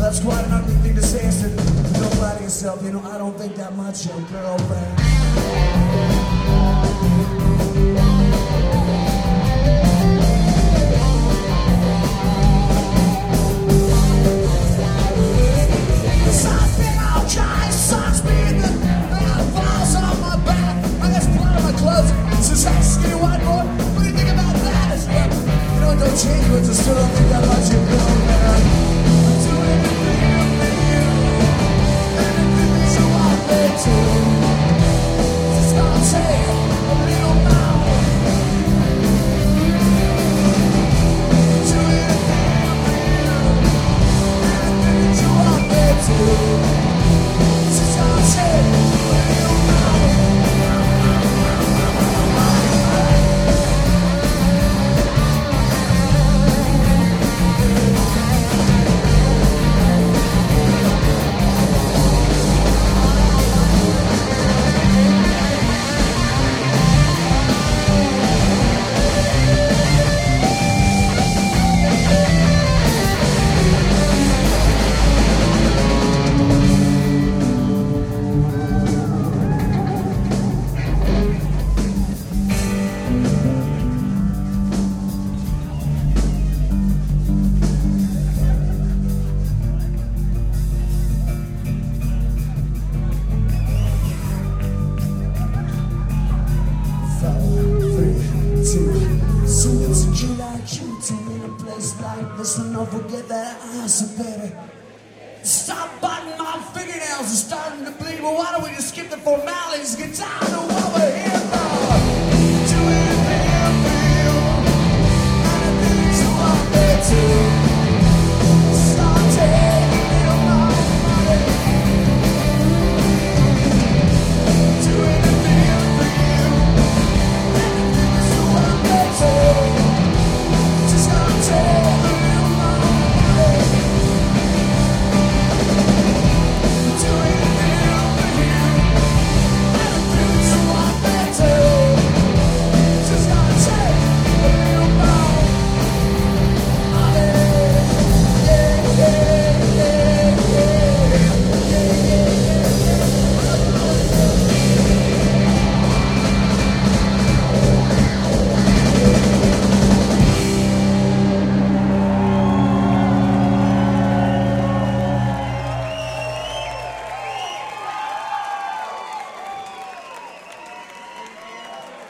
that's quite an ugly thing to say. I said, don't lie to yourself, you know, I don't think that much of your girlfriend. Change, but I still don't think that much of you, man. I'd do anything for you, anything that you want me to. Just gonna take a little now. Do anything for you, anything that you want me to. Just gonna take a little now. Don't forget that answer, baby. Stop biting my fingernails and starting to bleed. Well, why don't we just skip the formalities and get down to what we're here for? Do anything for you, anything you want me to.